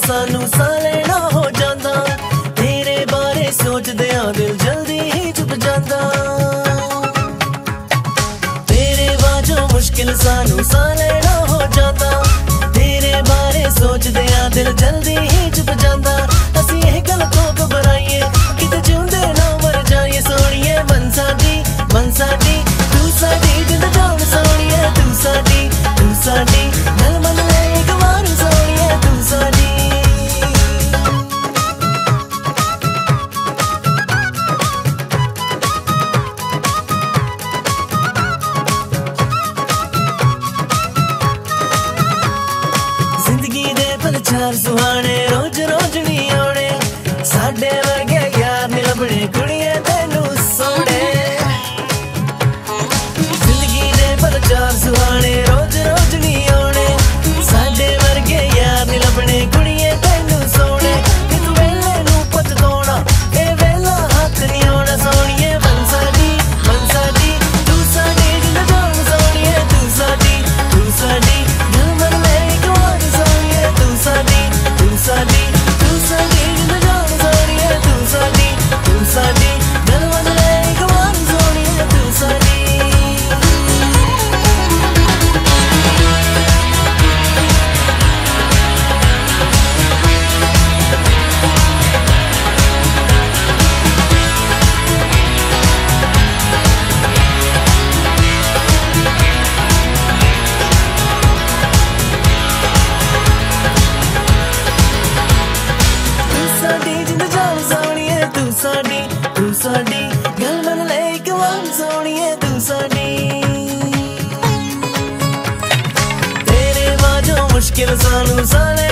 सानू सा लेना हो जांदा, तेरे बारे सोचदियां दिल जल्दी ही चुप जांदा। तेरे बाजों मुश्किल सानू सा लेना हो जांदा, तेरे बारे सोचदियां दिल जल्दी ही चुप जांदा। असीं इह गल तो घबराईए किते जिउंदे ना मर जाईए, सोहणीए मन साडी तू साडी जिंद जान सोहणीए, तू साडी दिल मन ले इक वार सोहणीए, तू साडी। जिंदगी दे पलचार सुहाने रोज रोज नहीं आने, साडे वर्गे यार नहीं लभने कुड़िए तैनू सोहणे। जिंदगी दे पलचार सुहाने रोज रोज नहीं आने, साडे वर्गे यार नहीं लभने कुड़िए तैनू सोहणे। इस वेले नू पछताउणा ए वेला हाथ नहीं आउणा, सोहणीए मन साडी तू साडी जिंद जान सोहणीए, तू साडी दिल मन ले इक वार सोहणीए, तू साडी जिंद जान सोहणीए, तू साडी दिल मन ले इक वार सोहणीए, तू साडी। तू साडी गल मन ले इक वार सोहणीए, तू साडी। तेरे बाजों मुश्किल सानू सा